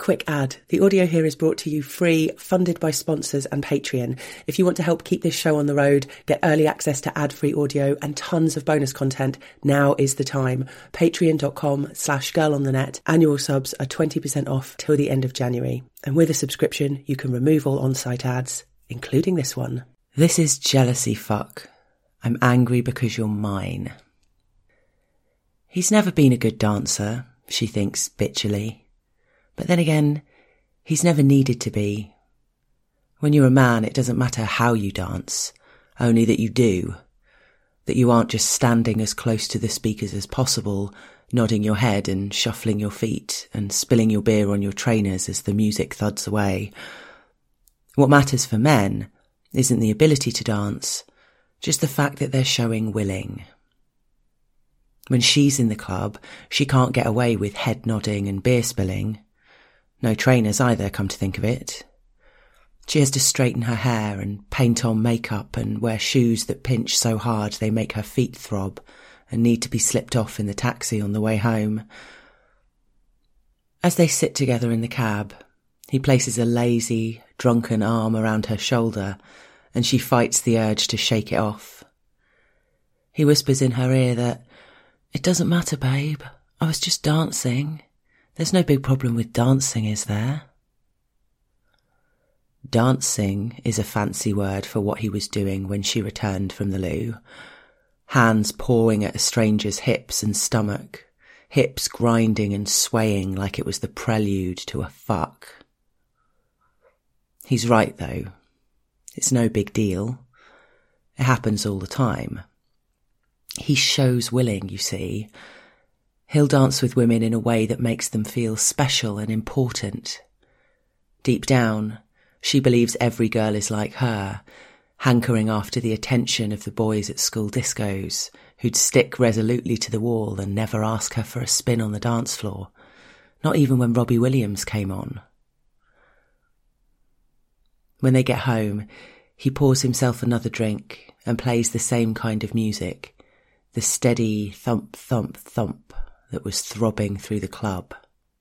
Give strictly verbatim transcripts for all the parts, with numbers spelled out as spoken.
Quick ad. The audio here is brought to you free, funded by sponsors and Patreon. If you want to help keep this show on the road, get early access to ad-free audio and tons of bonus content, now is the time. Patreon.com slash girl on the net. Annual subs are twenty percent off till the end of January. And with a subscription, you can remove all on-site ads, including this one. This is jealousy fuck. I'm angry because you're mine. He's never been a good dancer, she thinks bitchily. But then again, he's never needed to be. When you're a man, it doesn't matter how you dance, only that you do. That you aren't just standing as close to the speakers as possible, nodding your head and shuffling your feet and spilling your beer on your trainers as the music thuds away. What matters for men isn't the ability to dance, just the fact that they're showing willing. When she's in the club, she can't get away with head nodding and beer spilling. No trainers either, come to think of it. She has to straighten her hair and paint on makeup and wear shoes that pinch so hard they make her feet throb and need to be slipped off in the taxi on the way home. As they sit together in the cab, he places a lazy, drunken arm around her shoulder and she fights the urge to shake it off. He whispers in her ear that, "It doesn't matter, babe. I was just dancing. There's no big problem with dancing, is there?" Dancing is a fancy word for what he was doing when she returned from the loo. Hands pawing at a stranger's hips and stomach, hips grinding and swaying like it was the prelude to a fuck. He's right, though. It's no big deal. It happens all the time. He shows willing, you see. He'll dance with women in a way that makes them feel special and important. Deep down, she believes every girl is like her, hankering after the attention of the boys at school discos, who'd stick resolutely to the wall and never ask her for a spin on the dance floor, not even when Robbie Williams came on. When they get home, he pours himself another drink and plays the same kind of music, the steady thump, thump, thump that was throbbing through the club.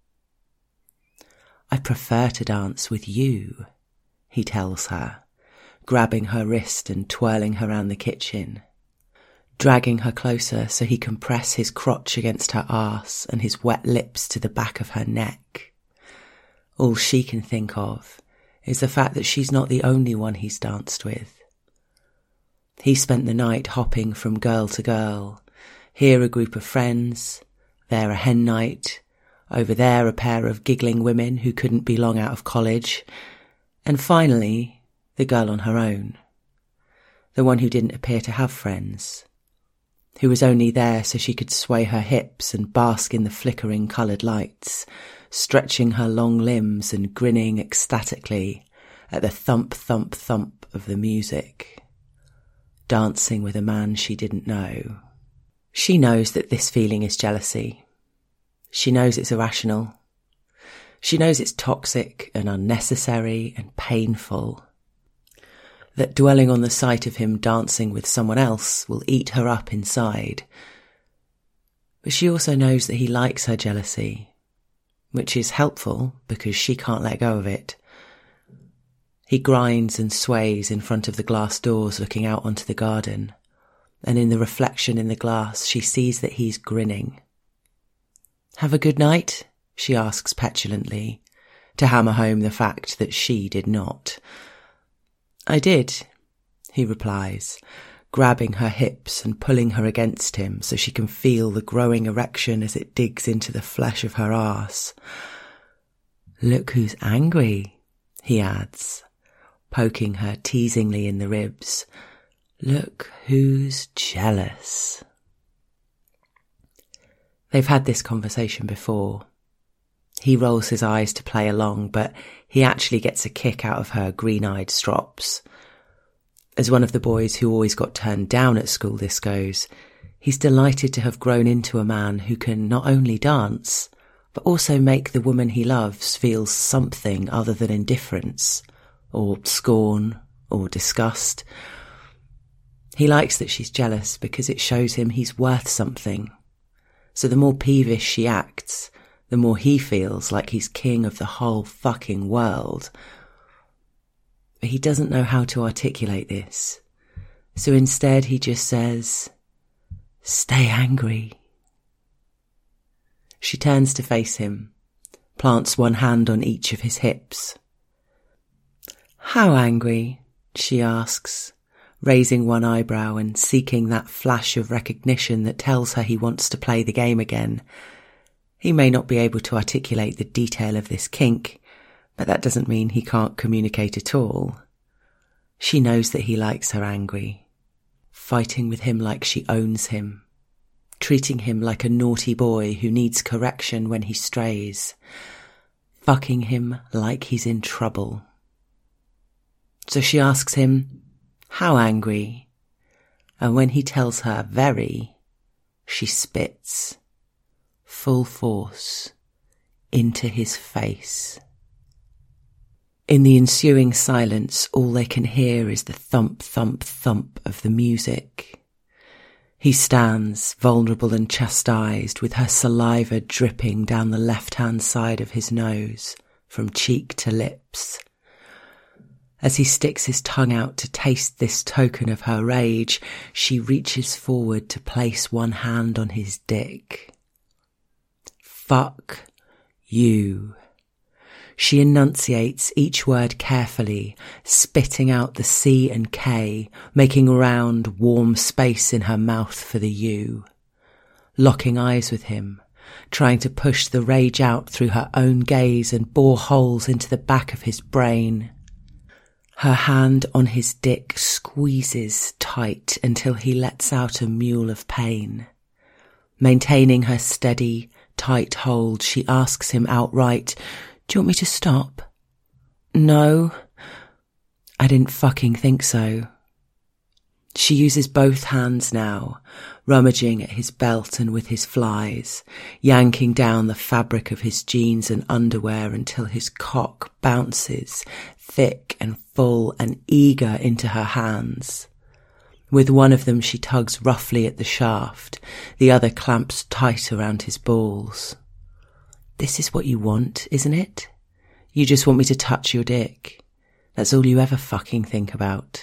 "I prefer to dance with you," he tells her, grabbing her wrist and twirling her around the kitchen, dragging her closer so he can press his crotch against her arse and his wet lips to the back of her neck. All she can think of is the fact that she's not the only one he's danced with. He spent the night hopping from girl to girl, here a group of friends, there a hen night, over there a pair of giggling women who couldn't be long out of college, and finally the girl on her own, the one who didn't appear to have friends, who was only there so she could sway her hips and bask in the flickering coloured lights, stretching her long limbs and grinning ecstatically at the thump, thump, thump of the music, dancing with a man she didn't know. She knows that this feeling is jealousy. She knows it's irrational. She knows it's toxic and unnecessary and painful. That dwelling on the sight of him dancing with someone else will eat her up inside. But she also knows that he likes her jealousy, which is helpful because she can't let go of it. He grinds and sways in front of the glass doors looking out onto the garden, and in the reflection in the glass she sees that he's grinning. "Have a good night?" she asks petulantly, to hammer home the fact that she did not. "I did," he replies, grabbing her hips and pulling her against him so she can feel the growing erection as it digs into the flesh of her arse. "Look who's angry," he adds, poking her teasingly in the ribs. "Look who's jealous." They've had this conversation before. He rolls his eyes to play along, but he actually gets a kick out of her green-eyed strops. As one of the boys who always got turned down at school discos, he's delighted to have grown into a man who can not only dance, but also make the woman he loves feel something other than indifference, or scorn, or disgust. He likes that she's jealous because it shows him he's worth something. So the more peevish she acts, the more he feels like he's king of the whole fucking world. But he doesn't know how to articulate this. So instead he just says, "Stay angry." She turns to face him, plants one hand on each of his hips. "How angry?" she asks, raising one eyebrow and seeking that flash of recognition that tells her he wants to play the game again. He may not be able to articulate the detail of this kink, but that doesn't mean he can't communicate at all. She knows that he likes her angry, fighting with him like she owns him, treating him like a naughty boy who needs correction when he strays, fucking him like he's in trouble. So she asks him, "How angry?" And when he tells her very, she spits, full force, into his face. In the ensuing silence, all they can hear is the thump, thump, thump of the music. He stands, vulnerable and chastised, with her saliva dripping down the left-hand side of his nose, from cheek to lips. As he sticks his tongue out to taste this token of her rage, she reaches forward to place one hand on his dick. "Fuck you." She enunciates each word carefully, spitting out the C and K, making a round, warm space in her mouth for the U. Locking eyes with him, trying to push the rage out through her own gaze and bore holes into the back of his brain. Her hand on his dick squeezes tight until he lets out a mewl of pain. Maintaining her steady, tight hold, she asks him outright, "Do you want me to stop?" "No, I didn't fucking think so." She uses both hands now, rummaging at his belt and with his flies, yanking down the fabric of his jeans and underwear until his cock bounces, thick and full and eager, into her hands. With one of them she tugs roughly at the shaft, the other clamps tight around his balls. "This is what you want, isn't it? You just want me to touch your dick. That's all you ever fucking think about."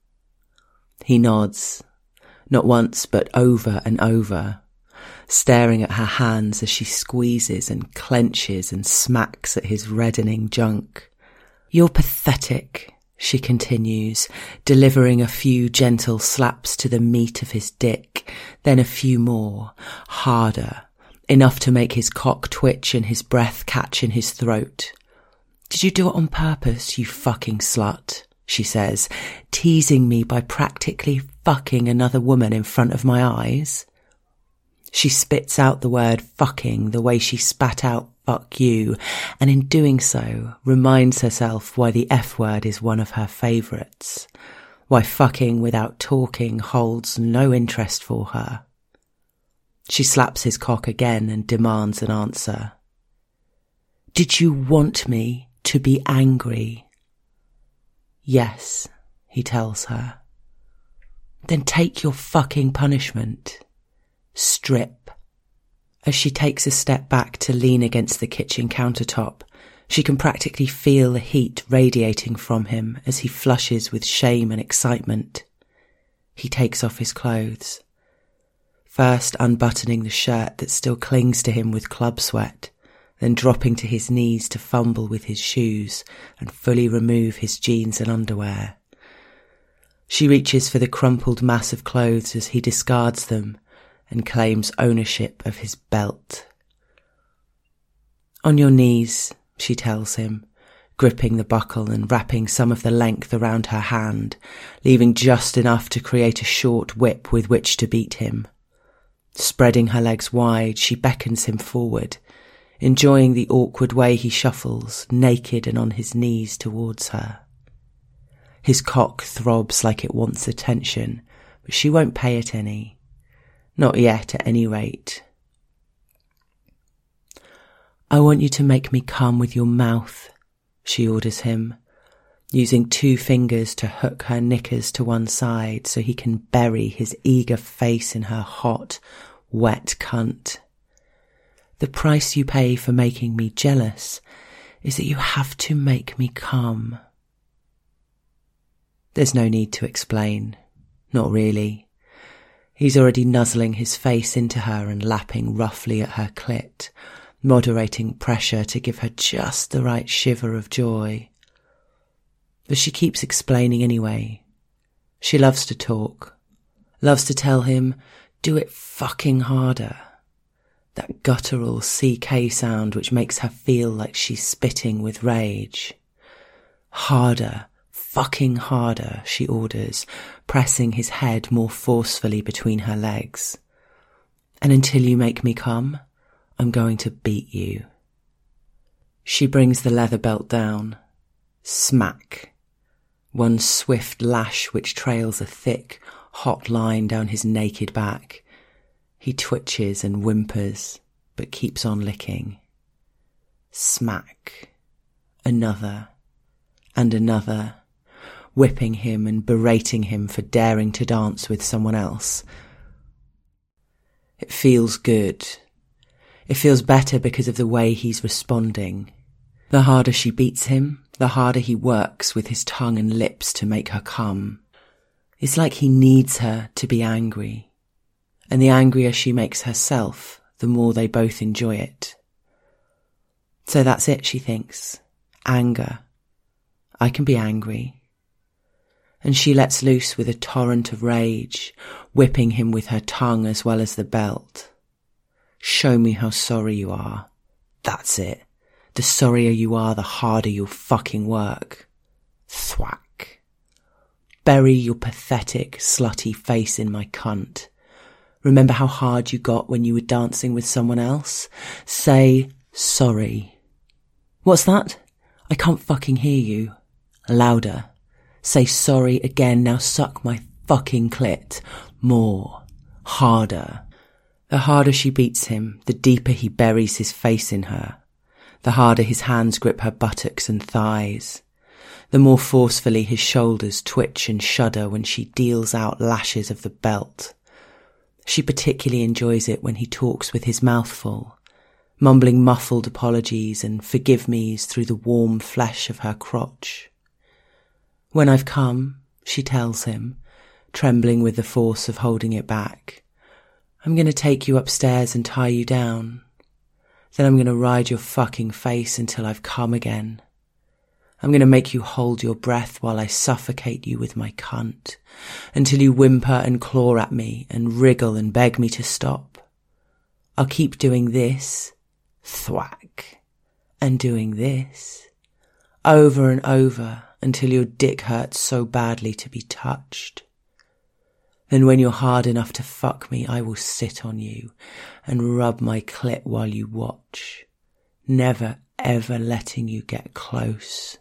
He nods, not once but over and over, staring at her hands as she squeezes and clenches and smacks at his reddening junk. "You're pathetic," she continues, delivering a few gentle slaps to the meat of his dick, then a few more, harder, enough to make his cock twitch and his breath catch in his throat. "Did you do it on purpose, you fucking slut?" she says, teasing me by practically fucking another woman in front of my eyes. She spits out the word fucking the way she spat out fuck you, and in doing so reminds herself why the F word is one of her favourites, why fucking without talking holds no interest for her. She slaps his cock again and demands an answer. "Did you want me to be angry?" "Yes," he tells her. "Then take your fucking punishment. Strip." As she takes a step back to lean against the kitchen countertop, she can practically feel the heat radiating from him as he flushes with shame and excitement. He takes off his clothes, first unbuttoning the shirt that still clings to him with club sweat, then dropping to his knees to fumble with his shoes and fully remove his jeans and underwear. She reaches for the crumpled mass of clothes as he discards them and claims ownership of his belt. "On your knees," she tells him, gripping the buckle and wrapping some of the length around her hand, leaving just enough to create a short whip with which to beat him. Spreading her legs wide, she beckons him forward, enjoying the awkward way he shuffles, naked and on his knees, towards her. His cock throbs like it wants attention, but she won't pay it any. Not yet, at any rate. "I want you to make me come with your mouth," she orders him, using two fingers to hook her knickers to one side so he can bury his eager face in her hot, wet cunt. The price you pay for making me jealous is that you have to make me come. There's no need to explain. Not really. He's already nuzzling his face into her and lapping roughly at her clit, moderating pressure to give her just the right shiver of joy. But she keeps explaining anyway. She loves to talk. Loves to tell him, do it fucking harder. That guttural C K sound which makes her feel like she's spitting with rage. Harder, fucking harder, she orders, pressing his head more forcefully between her legs. And until you make me come, I'm going to beat you. She brings the leather belt down. Smack. One swift lash which trails a thick, hot line down his naked back. He twitches and whimpers, but keeps on licking. Smack. Another. And another. Whipping him and berating him for daring to dance with someone else. It feels good. It feels better because of the way he's responding. The harder she beats him, the harder he works with his tongue and lips to make her come. It's like he needs her to be angry. And the angrier she makes herself, the more they both enjoy it. So that's it, she thinks. Anger. I can be angry. And she lets loose with a torrent of rage, whipping him with her tongue as well as the belt. Show me how sorry you are. That's it. The sorrier you are, the harder you'll fucking work. Thwack. Bury your pathetic, slutty face in my cunt. Remember how hard you got when you were dancing with someone else? Say sorry. What's that? I can't fucking hear you. Louder. Say sorry again, now suck my fucking clit. More. Harder. The harder she beats him, the deeper he buries his face in her. The harder his hands grip her buttocks and thighs. The more forcefully his shoulders twitch and shudder when she deals out lashes of the belt. She particularly enjoys it when he talks with his mouth full, mumbling muffled apologies and forgive me's through the warm flesh of her crotch. When I've come, she tells him, trembling with the force of holding it back, I'm going to take you upstairs and tie you down. Then I'm going to ride your fucking face until I've come again. I'm going to make you hold your breath while I suffocate you with my cunt, until you whimper and claw at me and wriggle and beg me to stop. I'll keep doing this, thwack, and doing this, over and over, until your dick hurts so badly to be touched. Then when you're hard enough to fuck me, I will sit on you and rub my clit while you watch, never ever letting you get close.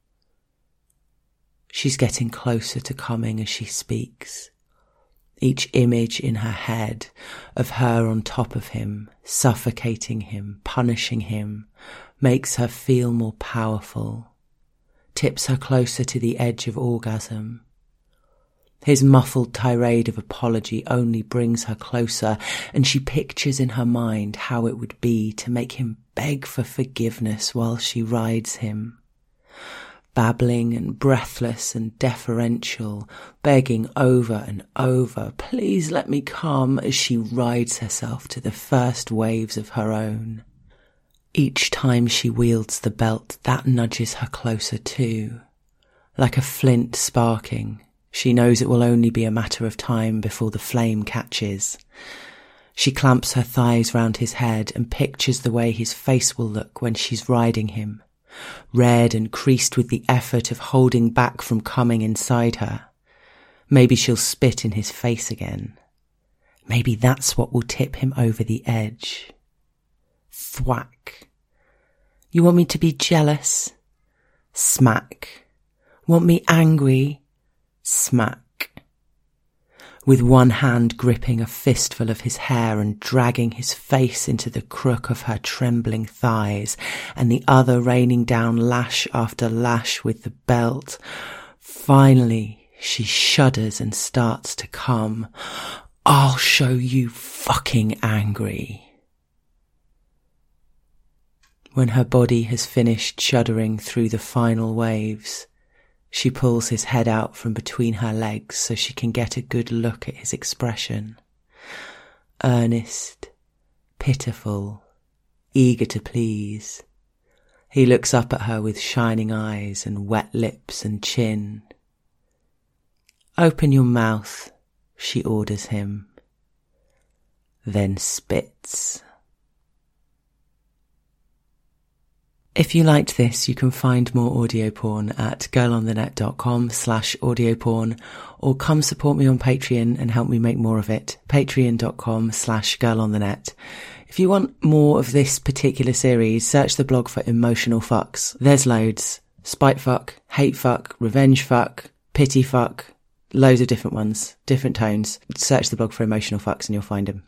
She's getting closer to coming as she speaks. Each image in her head of her on top of him, suffocating him, punishing him, makes her feel more powerful, tips her closer to the edge of orgasm. His muffled tirade of apology only brings her closer, and she pictures in her mind how it would be to make him beg for forgiveness while she rides him. Babbling and breathless and deferential, begging over and over, please let me come, as she rides herself to the first waves of her own. Each time she wields the belt, that nudges her closer too. Like a flint sparking, she knows it will only be a matter of time before the flame catches. She clamps her thighs round his head and pictures the way his face will look when she's riding him, red and creased with the effort of holding back from coming inside her. Maybe she'll spit in his face again. Maybe that's what will tip him over the edge. Thwack. You want me to be jealous? Smack. Want me angry? Smack. With one hand gripping a fistful of his hair and dragging his face into the crook of her trembling thighs, and the other raining down lash after lash with the belt. Finally, she shudders and starts to come. I'll show you fucking angry. When her body has finished shuddering through the final waves, she pulls his head out from between her legs so she can get a good look at his expression. Earnest, pitiful, eager to please. He looks up at her with shining eyes and wet lips and chin. "Open your mouth," she orders him, then spits. If you liked this, you can find more audio porn at girlonthenet.com slash audio porn, or come support me on Patreon and help me make more of it. Patreon.com slash girlonthenet. If you want more of this particular series, search the blog for emotional fucks. There's loads. Spite fuck, hate fuck, revenge fuck, pity fuck, loads of different ones, different tones. Search the blog for emotional fucks and you'll find them.